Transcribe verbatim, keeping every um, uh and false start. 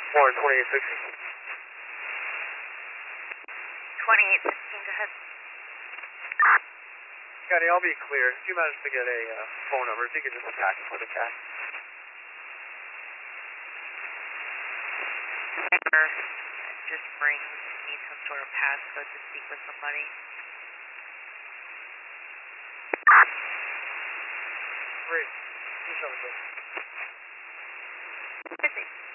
Warren, twenty-eight sixty. twenty-eight sixteen, go ahead. Scotty, I'll be clear. If you manage to get a uh, phone number, if you could just attack it for the cat. Just brings me some sort of passcode to speak with somebody. Great. Just show me, please. Busy.